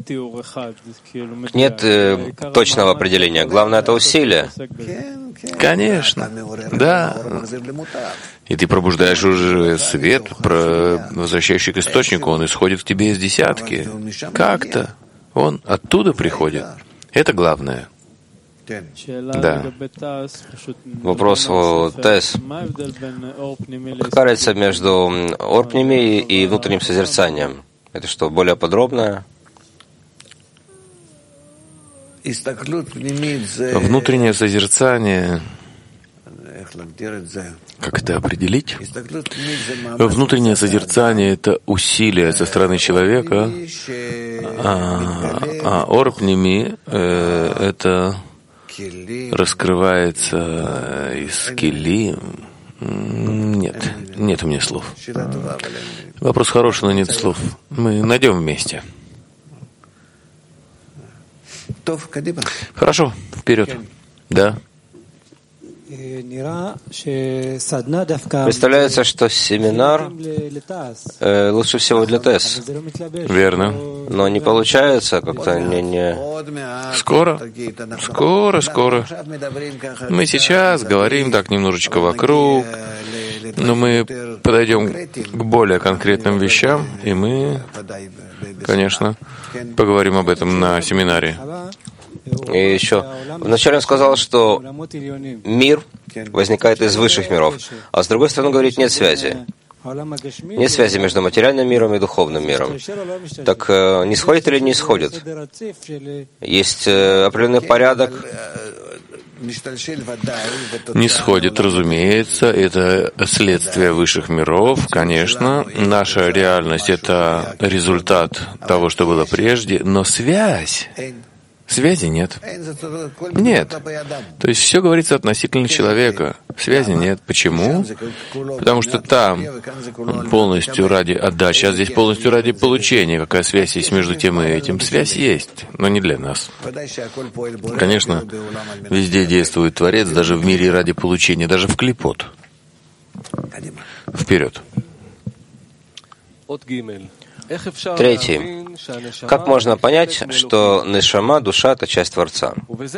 Нет точного определения. Главное — это усилие. Конечно. Да. И ты пробуждаешь уже свет, возвращающий к источнику. Он исходит в тебе из десятки. Как-то он оттуда приходит. Это главное. Да. Вопрос о ТЭС. Какая разница между орпнями и внутренним созерцанием? Это что, более подробное? Внутреннее созерцание, как это определить? Внутреннее созерцание — это усилие со стороны человека, а орпнями это раскрывается из кили. Нет у меня слов. Вопрос хороший, но нет слов. Мы найдем вместе. Хорошо, вперед. Да. Представляется, что семинар лучше всего для ТЭС. Верно. Но не получается как-то не... Скоро. Мы сейчас говорим так немножечко вокруг, но мы подойдем к более конкретным вещам, и мы, конечно, поговорим об этом на семинаре. И еще, вначале он сказал, что мир возникает из высших миров, а с другой стороны, говорит, нет связи. Нет связи между материальным миром и духовным миром. Так не сходит или не сходит? Есть определенный порядок. Не сходит, разумеется, это следствие высших миров, конечно. Наша реальность — это результат того, что было прежде, но связи нет. Нет. То есть все говорится относительно человека. Связи нет. Почему? Потому что там полностью ради отдачи, а здесь полностью ради получения. Какая связь есть между тем и этим? Связь есть, но не для нас. Конечно, везде действует Творец, даже в мире ради получения, даже в клипот. Вперед. Третий. Как можно понять, что нешама, душа — это часть Творца?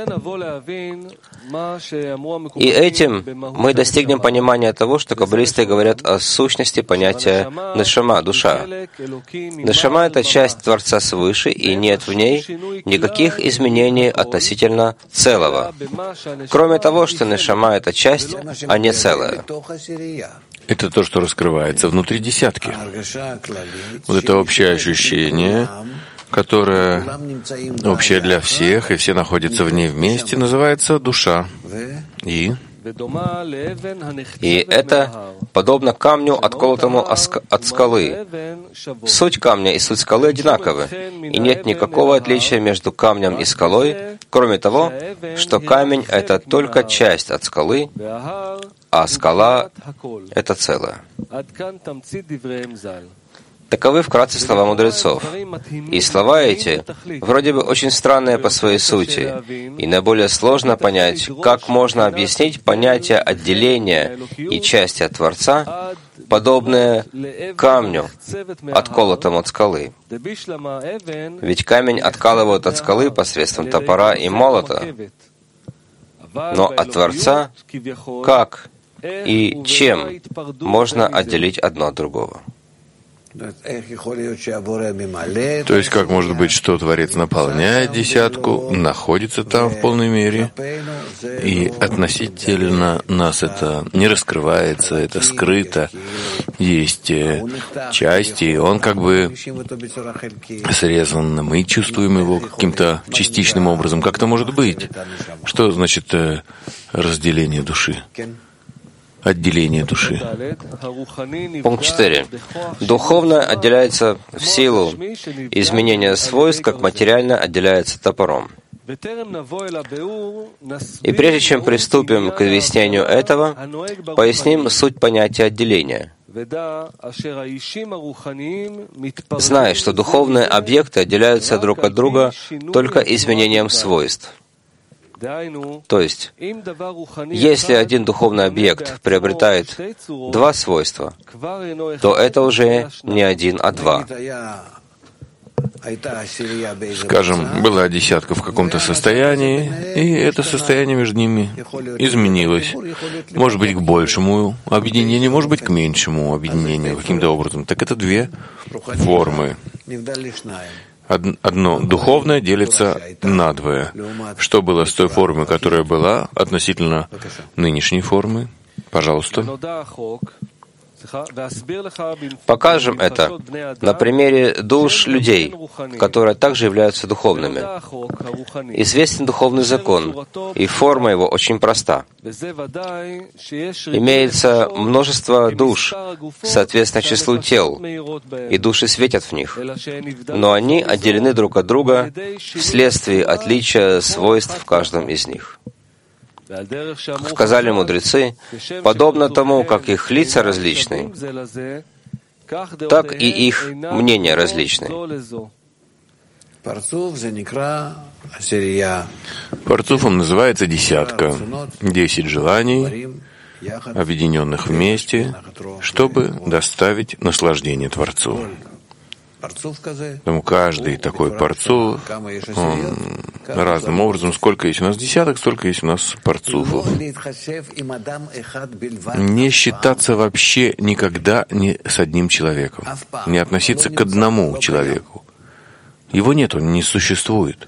И этим мы достигнем понимания того, что каббалисты говорят о сущности понятия нешама, душа. Нешама — это часть Творца свыше, и нет в ней никаких изменений относительно целого. Кроме того, что нешама — это часть, а не целое. Это то, что раскрывается внутри десятки. Вот это общее ощущение, которое общее для всех, и все находятся в ней вместе, называется душа. И это подобно камню, отколотому от скалы. Суть камня и суть скалы одинаковы, и нет никакого отличия между камнем и скалой, кроме того, что камень — это только часть от скалы, а скала — это целое. Таковы вкратце слова мудрецов. И слова эти вроде бы очень странные по своей сути, и наиболее сложно понять, как можно объяснить понятие отделения и части от Творца, подобное камню, отколотому от скалы. Ведь камень откалывают от скалы посредством топора и молота. Но от Творца как и чем можно отделить одно от другого? То есть, как может быть, что Творец наполняет десятку, находится там в полной мере, и относительно нас это не раскрывается, это скрыто, есть части, и он как бы срезан, мы чувствуем его каким-то частичным образом. Как это может быть? Что значит разделение души? Отделение души. Пункт 4. Духовное отделяется в силу изменения свойств, как материальное отделяется топором. И прежде чем приступим к объяснению этого, поясним суть понятия отделения. Знай, что духовные объекты отделяются друг от друга только изменением свойств. То есть, если один духовный объект приобретает два свойства, то это уже не один, а два. Скажем, была десятка в каком-то состоянии, и это состояние между ними изменилось. Может быть, к большему объединению, может быть, к меньшему объединению каким-то образом. Так это две формы. Одно духовное делится надвое. Что было с той формы, которая была относительно нынешней формы? Пожалуйста. Покажем это на примере душ людей, которые также являются духовными. Известен духовный закон, и форма его очень проста. Имеется множество душ, соответственно числу тел, и души светят в них, но они отделены друг от друга вследствие отличия свойств в каждом из них. Сказали мудрецы, подобно тому, как их лица различны, так и их мнения различны. Парцуфом называется десятка, 10 желаний, объединенных вместе, чтобы доставить наслаждение Творцу. Поэтому каждый такой парцуф, он разным образом, сколько есть у нас десяток, столько есть у нас парцуфов. Не считаться вообще никогда не с одним человеком, не относиться к одному человеку. Его нет, он не существует.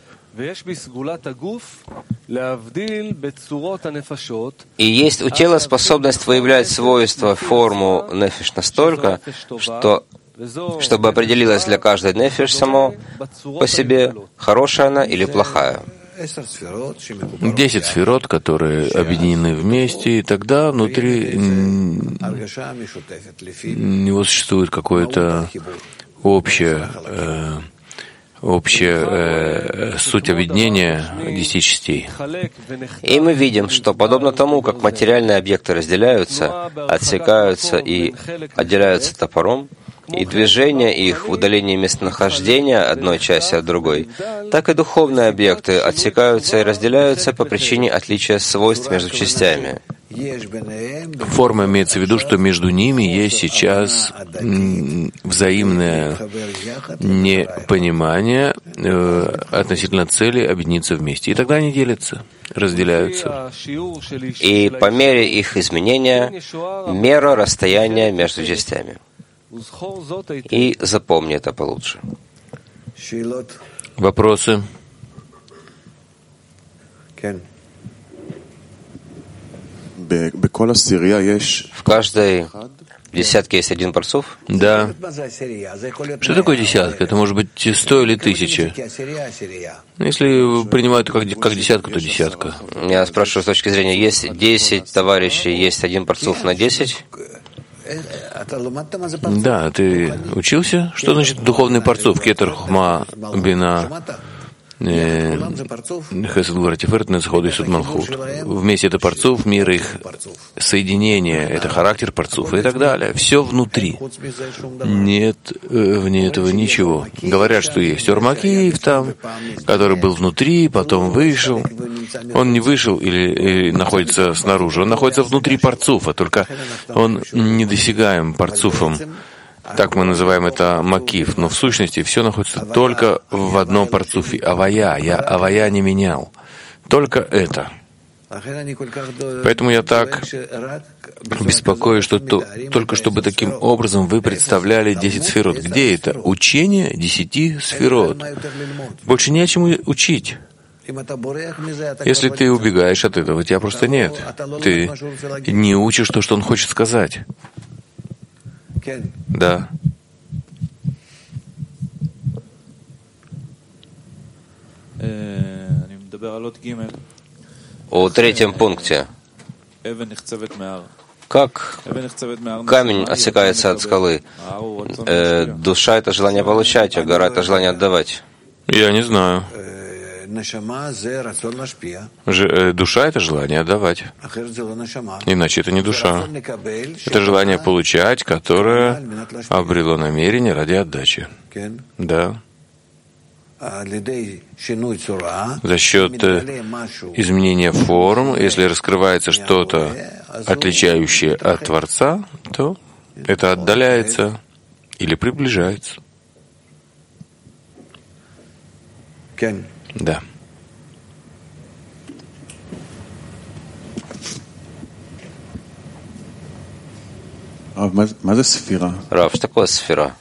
И есть у тела способность выявлять свойства, форму нефиш настолько, что чтобы определилось для каждой нефиш само по себе, хорошая она или плохая. 10 сферот, которые объединены вместе, и тогда внутри него существует какое-то общее суть объединения 10 частей. И мы видим, что подобно тому, как материальные объекты разделяются, отсекаются и отделяются топором, и движение их в удалении местонахождения одной части от другой, так и духовные объекты отсекаются и разделяются по причине отличия свойств между частями. Форма имеется в виду, что между ними есть сейчас взаимное непонимание относительно цели объединиться вместе. И тогда они делятся, разделяются. И по мере их изменения мера расстояния между частями. И запомни это получше. Вопросы? В каждой десятке есть один парцуф? Да. Что такое десятка? Это может быть 100 или 1000. Если принимают как десятку, то десятка. Я спрашиваю с точки зрения, есть 10 товарищей, есть один парцуф на 10? Да, ты учился? Что значит духовный парцуф? Кетер, хухма, бина, хесед, гвура, тиферет, нецход и суд малхут. Вместе это парцуф, мир их соединение, это характер парцуфа и так далее. Все внутри. Нет вне этого ничего. Говорят, что есть Ормакиев там, который был внутри, потом вышел. Он не вышел или находится снаружи, он находится внутри парцуфа, только он недосягаем парцуфом. Так мы называем это макиф, но в сущности все находится только в одном парцуфе. Авая, я авая не менял. Только это. Поэтому я так беспокоюсь, что только чтобы таким образом вы представляли 10 сферот. Где это? Учение 10 сферот. Больше не о чем учить. Если ты убегаешь от этого, тебя просто нет. Ты не учишь то, что он хочет сказать. Да. О третьем пункте. Как камень отсекается от скалы? Душа — это желание получать, а гора — это желание отдавать. Я не знаю. Душа — это желание отдавать. Иначе это не душа. Это желание получать, которое обрело намерение ради отдачи. Да. За счет изменения форм, если раскрывается что-то, отличающее от Творца, то это отдаляется или приближается. Да. Рав, что такое сфера?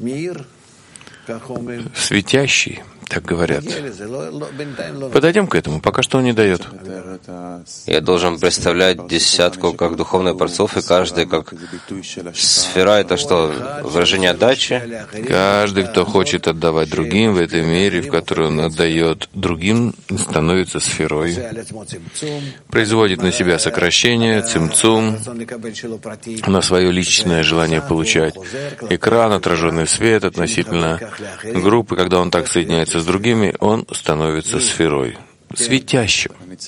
Светящий, так говорят. Подойдем к этому, пока что он не дает. Я должен представлять десятку как духовных борцов, и каждый как сфера — это что, выражение отдачи? Каждый, кто хочет отдавать другим в этом мире, в который он отдает другим, становится сферой. Производит на себя сокращение, цимцум, на свое личное желание получать. Экран, отраженный свет относительно группы, когда он так соединяется с другими, он становится сферой, светящим.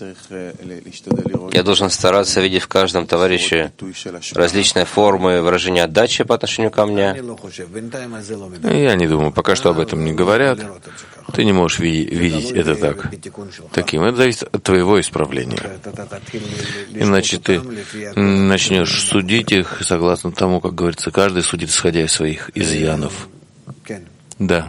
Я должен стараться видеть в каждом товарище различные формы выражения отдачи по отношению ко мне. Я не думаю, пока что об этом не говорят. Ты не можешь видеть это так. Таким. Это зависит от твоего исправления. Иначе ты начнешь судить их согласно тому, как говорится, каждый судит, исходя из своих изъянов. Да.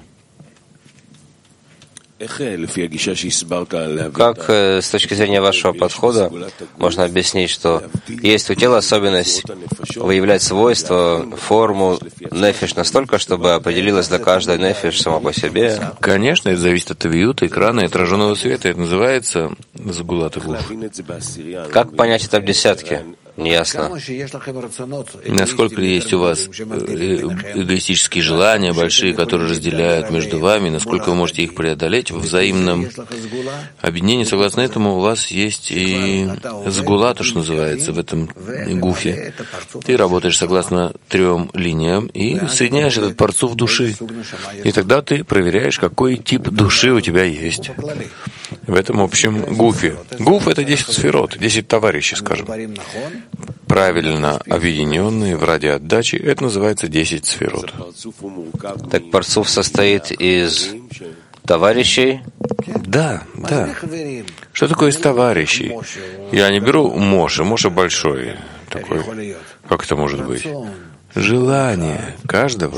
Как с точки зрения вашего подхода можно объяснить, что есть у тела особенность выявлять свойства, форму, нефиш настолько, чтобы определилось для каждой нефиш само по себе? Конечно, это зависит от авиюта, экрана и отраженного света. Это называется сгулат гуф. Как понять это в десятке? Неясно. Насколько есть у вас эгоистические желания большие, которые разделяют между вами, насколько вы можете их преодолеть в взаимном объединении. Согласно этому, у вас есть и сгула, то, что называется, в этом гуфе. Ты работаешь согласно 3 линиям и соединяешь этот парцуф души. И тогда ты проверяешь, какой тип души у тебя есть в этом общем гуфе. Гуф — это 10 сферот, 10 товарищей, скажем. Правильно объединенные в ради отдачи, это называется 10 сферот. Так парцуф состоит из товарищей? Да, да. Что такое из товарищей? Я не беру Моше. Моше большой. Такой. Как это может быть? Желание каждого,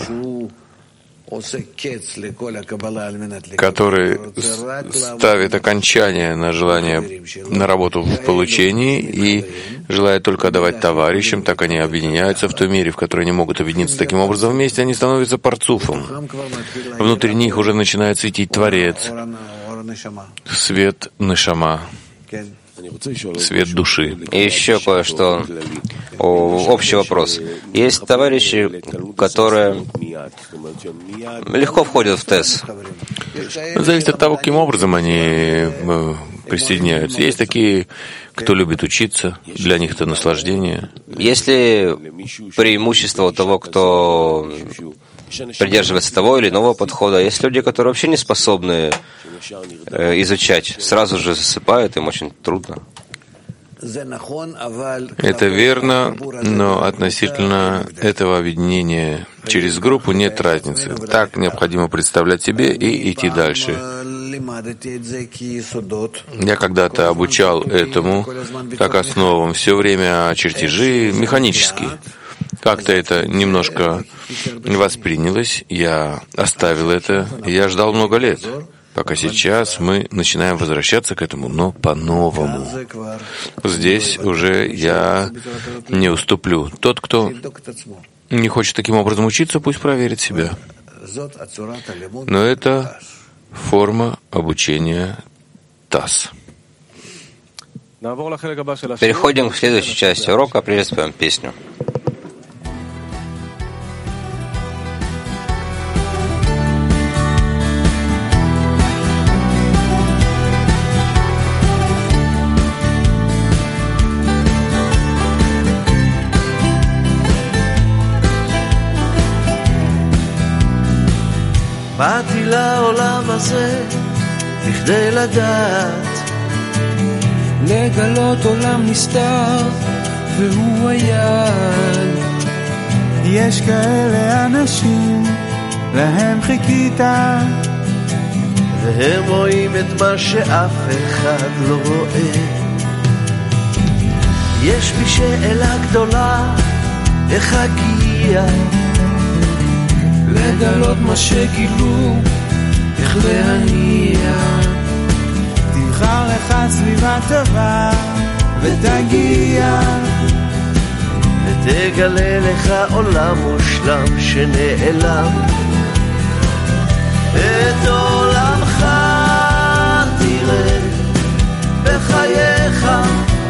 который ставит окончание на желание, на работу в получении и желает только отдавать товарищам, так они объединяются в том мире, в который они могут объединиться таким образом вместе, они становятся парцуфом. Внутри них уже начинает светить Творец, свет нешама, свет души. И еще кое-что. Общий вопрос. Есть товарищи, которые легко входят в ТЭС. Зависит от того, каким образом они присоединяются. Есть такие, кто любит учиться, для них это наслаждение. Есть ли преимущество у того, кто придерживается того или иного подхода? Есть люди, которые вообще не способны изучать, сразу же засыпают, им очень трудно. Это верно, но относительно этого объединения через группу нет разницы. Так необходимо представлять себе и идти дальше. Я когда-то обучал этому как основам все время чертежи механические. Как-то это немножко воспринялось, я оставил это, и я ждал много лет, пока сейчас мы начинаем возвращаться к этому, но по-новому. Здесь уже я не уступлю. Тот, кто не хочет таким образом учиться, пусть проверит себя. Но это форма обучения ТАСС. Переходим к следующей части урока, прежде споем песню. באתי לעולם הזה בכדי לדעת, לגלות עולם נסתר והוא היד. יש כאלה אנשים להם חיכית, והם רואים את מה שאף אחד לא רואה. יש בי שאלה גדולה, איך אגיע לגלות מה שגילו, איך להניע. תבחר לך סביבה טובה ותגיע, ותגלה לך עולם מושלם שנעלם. את עולמך תראה בחייך,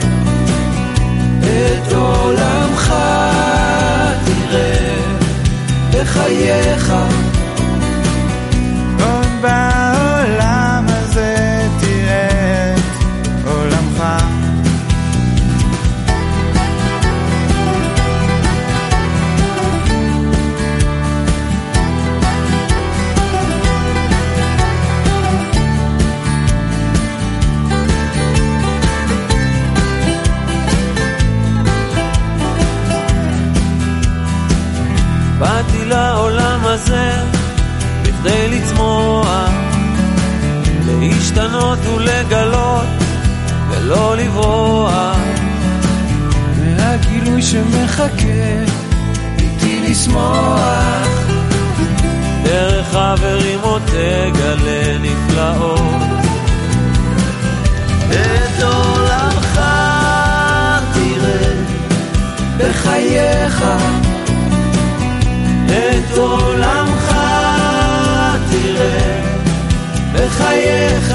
את עולמך תראה בחייך. עוד בעולם הזה תראה את עולמך. באתי לעולם הזה בכדי לצמוח, להשתנות ולגלות ולא לברוח מהגילוי שמחכה איתי לשמוח. דרך חברים עוד תגלה נפלאות, את עולמך תראה בחייך, את עולמך תראה בחייך.